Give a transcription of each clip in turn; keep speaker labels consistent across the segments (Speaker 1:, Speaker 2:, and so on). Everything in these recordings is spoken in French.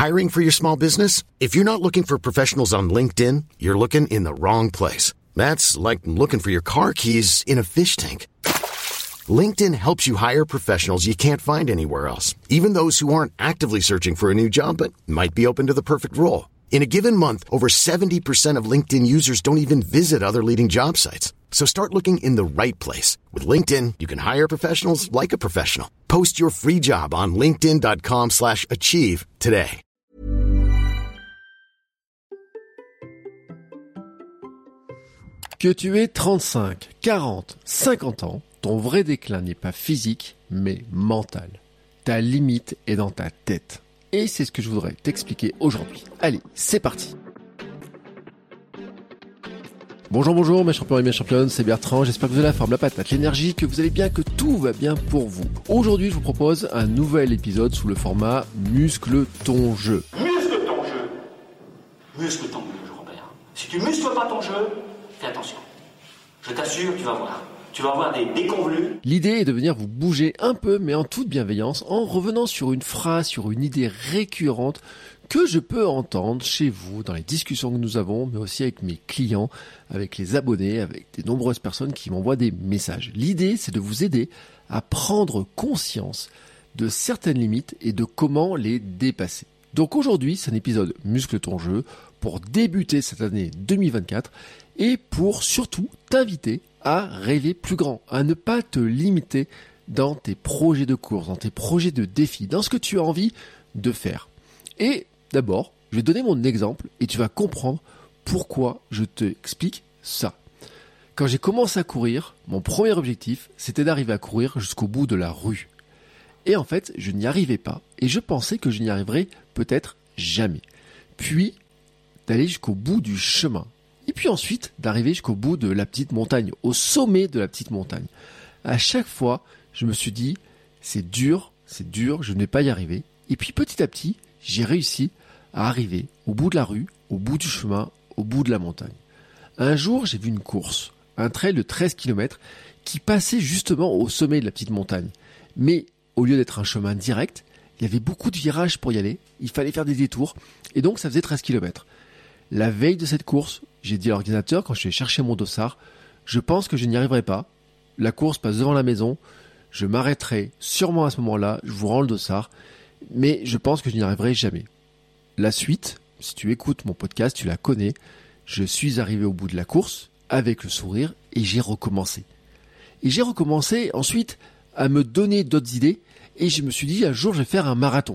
Speaker 1: Hiring for your small business? If you're not looking for professionals on LinkedIn, you're looking in the wrong place. That's like looking for your car keys in a fish tank. LinkedIn helps you hire professionals you can't find anywhere else, even those who aren't actively searching for a new job but might be open to the perfect role. In a given month, over 70% of LinkedIn users don't even visit other leading job sites. So start looking in the right place. With LinkedIn, you can hire professionals like a professional. Post your free job on linkedin.com/achieve today.
Speaker 2: Que tu aies 35, 40, 50 ans, ton vrai déclin n'est pas physique, mais mental. Ta limite est dans ta tête. Et c'est ce que je voudrais t'expliquer aujourd'hui. Allez, c'est parti. Bonjour mes champions et mes championnes, c'est Bertrand, j'espère que vous avez la forme, la patate, l'énergie, que vous allez bien, que tout va bien pour vous. Aujourd'hui, je vous propose un nouvel épisode sous le format Muscle ton jeu.
Speaker 3: Muscle ton jeu. Muscle ton jeu, Robert. Si tu muscles pas ton jeu, fais attention. Je t'assure, tu vas voir. Tu vas avoir des déconvenus.
Speaker 2: L'idée est de venir vous bouger un peu, mais en toute bienveillance, en revenant sur une phrase, sur une idée récurrente que je peux entendre chez vous dans les discussions que nous avons, mais aussi avec mes clients, avec les abonnés, avec des nombreuses personnes qui m'envoient des messages. L'idée, c'est de vous aider à prendre conscience de certaines limites et de comment les dépasser. Donc aujourd'hui, c'est un épisode Muscle ton jeu pour débuter cette année 2024 et pour surtout t'inviter à rêver plus grand, à ne pas te limiter dans tes projets de course, dans tes projets de défis, dans ce que tu as envie de faire. Et d'abord, je vais donner mon exemple et tu vas comprendre pourquoi je t'explique ça. Quand j'ai commencé à courir, mon premier objectif, c'était d'arriver à courir jusqu'au bout de la rue. Et en fait, je n'y arrivais pas et je pensais que je n'y arriverais peut-être jamais. Puis, d'aller jusqu'au bout du chemin. Et puis ensuite, d'arriver jusqu'au bout de la petite montagne, au sommet de la petite montagne. À chaque fois, je me suis dit, c'est dur, je ne vais pas y arriver. Et puis petit à petit, j'ai réussi à arriver au bout de la rue, au bout du chemin, au bout de la montagne. Un jour, j'ai vu une course, un trail de 13 km qui passait justement au sommet de la petite montagne. Mais au lieu d'être un chemin direct, il y avait beaucoup de virages pour y aller, il fallait faire des détours, et donc ça faisait 13 km. La veille de cette course, j'ai dit à l'ordinateur, quand je suis allé chercher mon dossard, je pense que je n'y arriverai pas. La course passe devant la maison, je m'arrêterai sûrement à ce moment-là, je vous rends le dossard, mais je pense que je n'y arriverai jamais. La suite, si tu écoutes mon podcast, tu la connais, je suis arrivé au bout de la course, avec le sourire, et j'ai recommencé. Et j'ai recommencé ensuite à me donner d'autres idées, et je me suis dit, un jour je vais faire un marathon.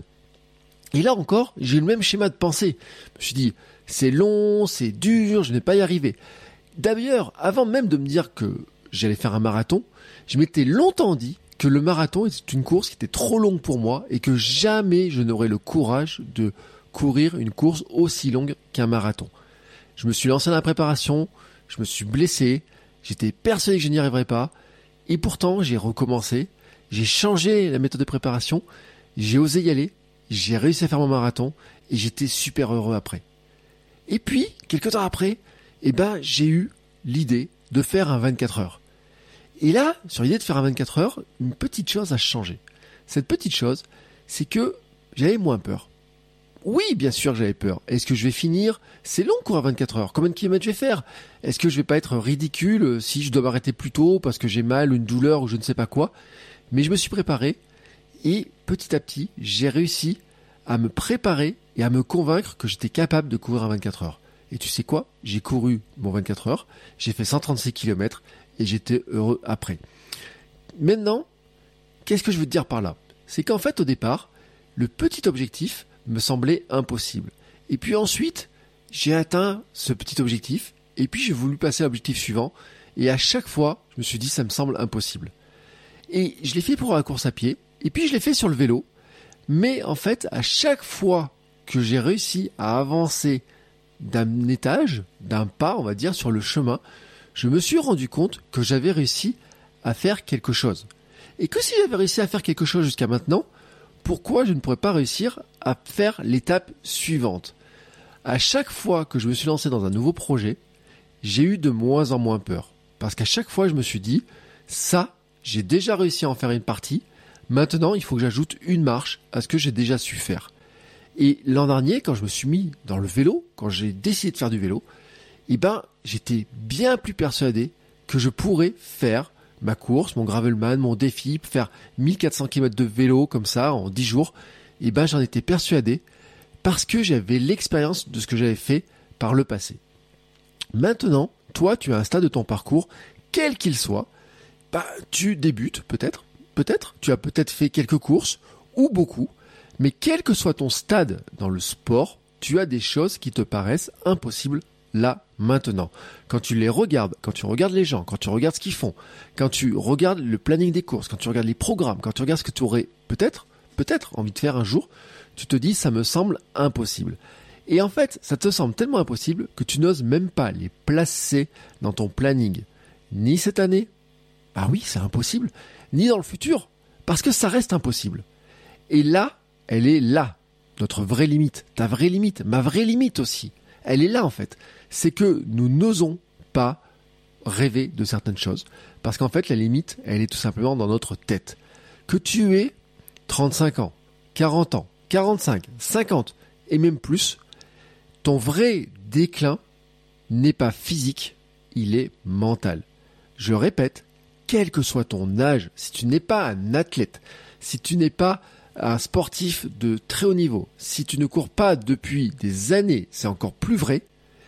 Speaker 2: Et là encore, j'ai le même schéma de pensée. Je me suis dit, c'est long, c'est dur, je ne vais pas y arriver. D'ailleurs, avant même de me dire que j'allais faire un marathon, je m'étais longtemps dit que le marathon était une course qui était trop longue pour moi et que jamais je n'aurais le courage de courir une course aussi longue qu'un marathon. Je me suis lancé dans la préparation, je me suis blessé, j'étais persuadé que je n'y arriverais pas et pourtant j'ai recommencé, j'ai changé la méthode de préparation, j'ai osé y aller, j'ai réussi à faire mon marathon et j'étais super heureux après. Et puis, quelques temps après, j'ai eu l'idée de faire un 24 heures. Et là, sur l'idée de faire un 24 heures, une petite chose a changé. Cette petite chose, c'est que j'avais moins peur. Oui, bien sûr que j'avais peur. Est-ce que je vais finir? C'est long courir 24 heures. Combien de kilomètres je vais faire? Est-ce que je vais pas être ridicule si je dois m'arrêter plus tôt parce que j'ai mal, une douleur ou je ne sais pas quoi? Mais je me suis préparé et petit à petit, j'ai réussi à me préparer et à me convaincre que j'étais capable de courir un 24 heures. Et tu sais quoi? J'ai couru mon 24 heures, j'ai fait 136 km et j'étais heureux après. Maintenant, qu'est-ce que je veux te dire par là? C'est qu'en fait, au départ, le petit objectif me semblait impossible. Et puis ensuite, j'ai atteint ce petit objectif et puis j'ai voulu passer à l'objectif suivant et à chaque fois, je me suis dit ça me semble impossible. Et je l'ai fait pour la course à pied et puis je l'ai fait sur le vélo. Mais en fait, à chaque fois que j'ai réussi à avancer d'un étage, d'un pas, on va dire, sur le chemin, je me suis rendu compte que j'avais réussi à faire quelque chose. Et que si j'avais réussi à faire quelque chose jusqu'à maintenant, pourquoi je ne pourrais pas réussir à faire l'étape suivante? À chaque fois que je me suis lancé dans un nouveau projet, j'ai eu de moins en moins peur. Parce qu'à chaque fois, je me suis dit, ça, j'ai déjà réussi à en faire une partie. Maintenant, il faut que j'ajoute une marche à ce que j'ai déjà su faire. Et l'an dernier, quand je me suis mis dans le vélo, quand j'ai décidé de faire du vélo, j'étais bien plus persuadé que je pourrais faire ma course, mon gravelman, mon défi, faire 1400 km de vélo comme ça en 10 jours. J'en étais persuadé parce que j'avais l'expérience de ce que j'avais fait par le passé. Maintenant, toi, tu as un stade de ton parcours, quel qu'il soit, tu débutes peut-être, tu as peut-être fait quelques courses ou beaucoup, mais quel que soit ton stade dans le sport, tu as des choses qui te paraissent impossibles là, maintenant. Quand tu les regardes, quand tu regardes les gens, quand tu regardes ce qu'ils font, quand tu regardes le planning des courses, quand tu regardes les programmes, quand tu regardes ce que tu aurais peut-être envie de faire un jour, tu te dis ça me semble impossible. Et en fait, ça te semble tellement impossible que tu n'oses même pas les placer dans ton planning. Ni cette année, oui, c'est impossible, ni dans le futur, parce que ça reste impossible. Et là, elle est là, notre vraie limite, ta vraie limite, ma vraie limite aussi. Elle est là en fait. C'est que nous n'osons pas rêver de certaines choses. Parce qu'en fait, la limite, elle est tout simplement dans notre tête. Que tu aies 35 ans, 40 ans, 45, 50 et même plus, ton vrai déclin n'est pas physique, il est mental. Je répète, quel que soit ton âge, si tu n'es pas un athlète, si tu n'es pas un sportif de très haut niveau, si tu ne cours pas depuis des années, c'est encore plus vrai,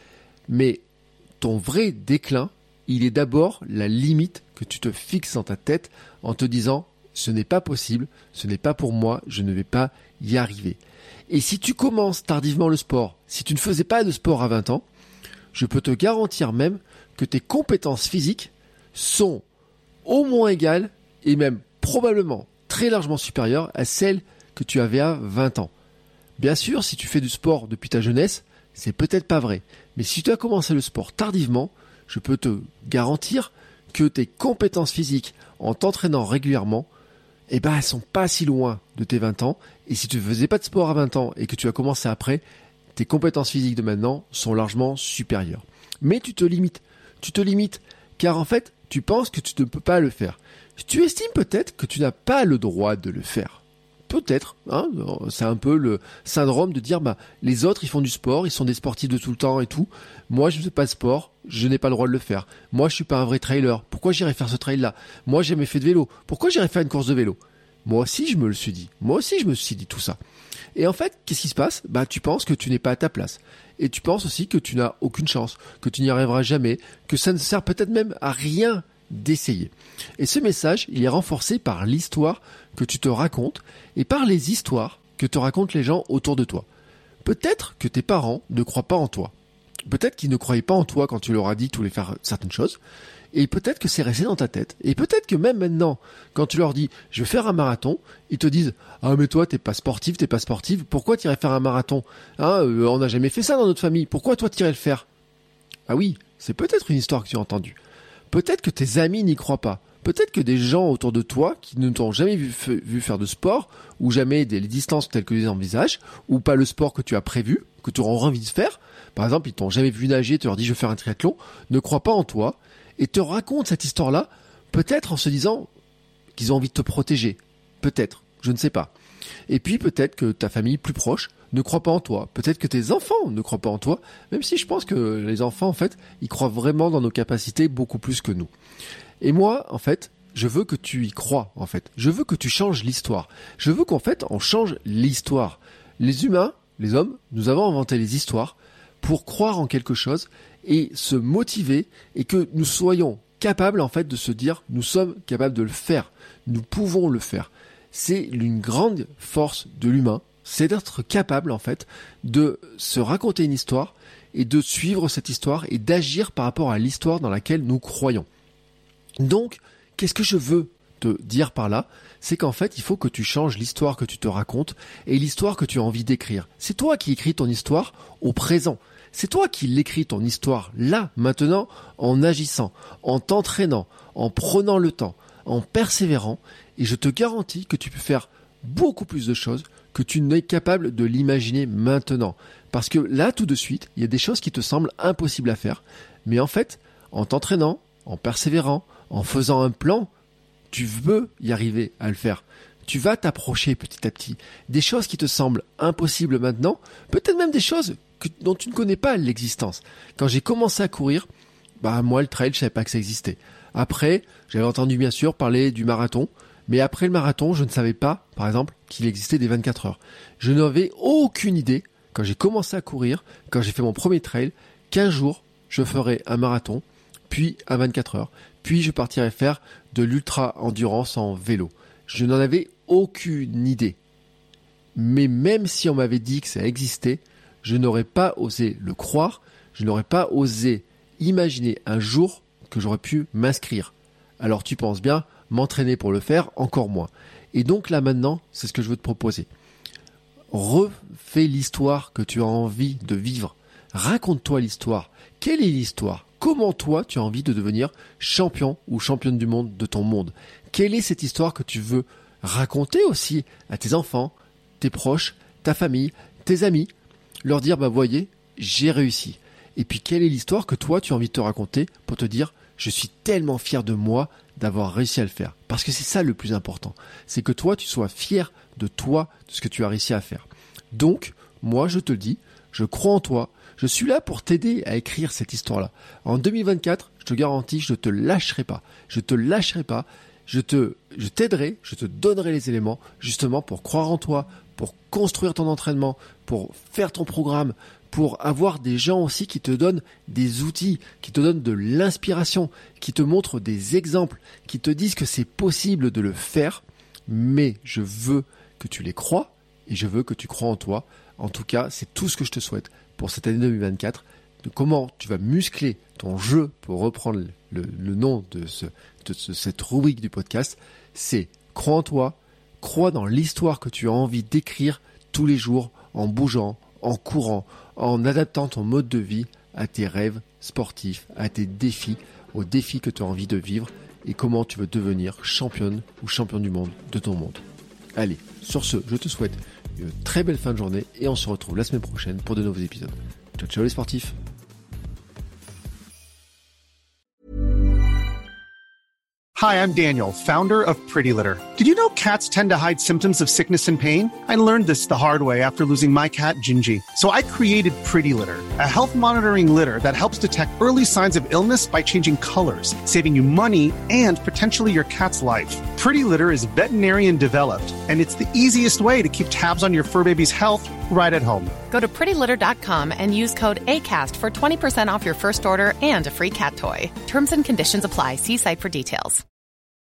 Speaker 2: mais ton vrai déclin, il est d'abord la limite que tu te fixes dans ta tête en te disant « ce n'est pas possible, ce n'est pas pour moi, je ne vais pas y arriver ». Et si tu commences tardivement le sport, si tu ne faisais pas de sport à 20 ans, je peux te garantir même que tes compétences physiques sont au moins égales et même probablement très largement supérieures à celles que tu avais à 20 ans. Bien sûr, si tu fais du sport depuis ta jeunesse, c'est peut-être pas vrai. Mais si tu as commencé le sport tardivement, je peux te garantir que tes compétences physiques en t'entraînant régulièrement, elles sont pas si loin de tes 20 ans. Et si tu ne faisais pas de sport à 20 ans et que tu as commencé après, tes compétences physiques de maintenant sont largement supérieures. Mais tu te limites. Tu te limites car en fait, tu penses que tu ne peux pas le faire. Tu estimes peut-être que tu n'as pas le droit de le faire. Peut-être, c'est un peu le syndrome de dire les autres ils font du sport, ils sont des sportifs de tout le temps et tout. Moi je ne fais pas de sport, je n'ai pas le droit de le faire. Moi je suis pas un vrai trailer, pourquoi j'irais faire ce trail là? Moi j'ai jamais fait de vélo, pourquoi j'irais faire une course de vélo? Moi aussi je me le suis dit, tout ça. Et en fait, qu'est-ce qui se passe? Tu penses que tu n'es pas à ta place. Et tu penses aussi que tu n'as aucune chance, que tu n'y arriveras jamais, que ça ne sert peut-être même à rien d'essayer. Et ce message, il est renforcé par l'histoire que tu te racontes et par les histoires que te racontent les gens autour de toi. Peut-être que tes parents ne croient pas en toi. Peut-être qu'ils ne croyaient pas en toi quand tu leur as dit que tu voulais faire certaines choses. Et peut-être que c'est resté dans ta tête. Et peut-être que même maintenant, quand tu leur dis « je vais faire un marathon », ils te disent « ah mais toi t'es pas sportive, pourquoi t'irais faire un marathon? On n'a jamais fait ça dans notre famille, pourquoi toi t'irais le faire ?» Ah oui, c'est peut-être une histoire que tu as entendue. Peut-être que tes amis n'y croient pas. Peut-être que des gens autour de toi qui ne t'ont jamais vu faire de sport, ou jamais les distances telles que tu les envisages, ou pas le sport que tu as prévu, que tu auras envie de faire, par exemple ils t'ont jamais vu nager, tu leur dis je vais faire un triathlon, ne croient pas en toi, et te racontent cette histoire-là, peut-être en se disant qu'ils ont envie de te protéger. Peut-être, je ne sais pas. Et puis peut-être que ta famille plus proche ne croit pas en toi. Peut-être que tes enfants ne croient pas en toi, même si je pense que les enfants, en fait, ils croient vraiment dans nos capacités beaucoup plus que nous. Et moi, en fait, je veux que tu y crois, en fait. Je veux que tu changes l'histoire. Je veux qu'en fait, on change l'histoire. Les humains, les hommes, nous avons inventé les histoires pour croire en quelque chose et se motiver et que nous soyons capables, en fait, de se dire, nous sommes capables de le faire. Nous pouvons le faire. C'est une grande force de l'humain. C'est d'être capable, en fait, de se raconter une histoire et de suivre cette histoire et d'agir par rapport à l'histoire dans laquelle nous croyons. Donc, qu'est-ce que je veux te dire par là? C'est qu'en fait, il faut que tu changes l'histoire que tu te racontes et l'histoire que tu as envie d'écrire. C'est toi qui écris ton histoire au présent. C'est toi qui l'écris ton histoire là, maintenant, en agissant, en t'entraînant, en prenant le temps, en persévérant. Et je te garantis que tu peux faire beaucoup plus de choses que tu n'es capable de l'imaginer maintenant. Parce que là, tout de suite, il y a des choses qui te semblent impossibles à faire. Mais en fait, en t'entraînant, en persévérant, en faisant un plan, tu veux y arriver à le faire. tu vas t'approcher petit à petit. Des choses qui te semblent impossibles maintenant, peut-être même des choses dont tu ne connais pas l'existence. Quand j'ai commencé à courir, moi le trail, je savais pas que ça existait. Après, j'avais entendu bien sûr parler du marathon, mais après le marathon, je ne savais pas, par exemple, qu'il existait des 24 heures. Je n'avais aucune idée, quand j'ai commencé à courir, quand j'ai fait mon premier trail, qu'un jour, je ferais un marathon, puis un 24 heures, puis je partirais faire de l'ultra-endurance en vélo. Je n'en avais aucune idée. Mais même si on m'avait dit que ça existait, je n'aurais pas osé le croire, je n'aurais pas osé imaginer un jour que j'aurais pu m'inscrire. Alors tu penses bien, m'entraîner pour le faire, encore moins. Et donc là maintenant, c'est ce que je veux te proposer. Refais l'histoire que tu as envie de vivre. Raconte-toi l'histoire. Quelle est l'histoire ? Comment toi, tu as envie de devenir champion ou championne du monde de ton monde ? Quelle est cette histoire que tu veux raconter aussi à tes enfants, tes proches, ta famille, tes amis ? Leur dire, voyez, j'ai réussi. Et puis, quelle est l'histoire que toi, tu as envie de te raconter pour te dire, je suis tellement fier de moi d'avoir réussi à le faire. Parce que c'est ça le plus important. C'est que toi, tu sois fier de toi, de ce que tu as réussi à faire. Donc, moi, je te le dis, je crois en toi. Je suis là pour t'aider à écrire cette histoire-là. En 2024, je te garantis, je ne te lâcherai pas. Je te lâcherai pas. Je t'aiderai, je te donnerai les éléments justement pour croire en toi, pour construire ton entraînement, pour faire ton programme, pour avoir des gens aussi qui te donnent des outils, qui te donnent de l'inspiration, qui te montrent des exemples, qui te disent que c'est possible de le faire, mais je veux que tu les crois et je veux que tu crois en toi. En tout cas, c'est tout ce que je te souhaite pour cette année 2024, de comment tu vas muscler ton jeu, pour reprendre le nom de cette rubrique du podcast, c'est crois en toi, crois dans l'histoire que tu as envie d'écrire tous les jours en bougeant, en courant, en adaptant ton mode de vie à tes rêves sportifs, à tes défis, aux défis que tu as envie de vivre et comment tu veux devenir championne ou champion du monde de ton monde. Allez, sur ce, je te souhaite une très belle fin de journée et on se retrouve la semaine prochaine pour de nouveaux épisodes. Ciao, ciao les sportifs!
Speaker 4: Hi, I'm Daniel, founder of Pretty Litter. Did you know cats tend to hide symptoms of sickness and pain? I learned this the hard way after losing my cat, Gingy. So I created Pretty Litter, a health monitoring litter that helps detect early signs of illness by changing colors, saving you money and potentially your cat's life. Pretty Litter is veterinarian developed, and it's the easiest way to keep tabs on your fur baby's health right at home.
Speaker 5: Go to prettylitter.com and use code ACAST for 20% off your first order and a free cat toy. Terms and conditions apply. See site for details.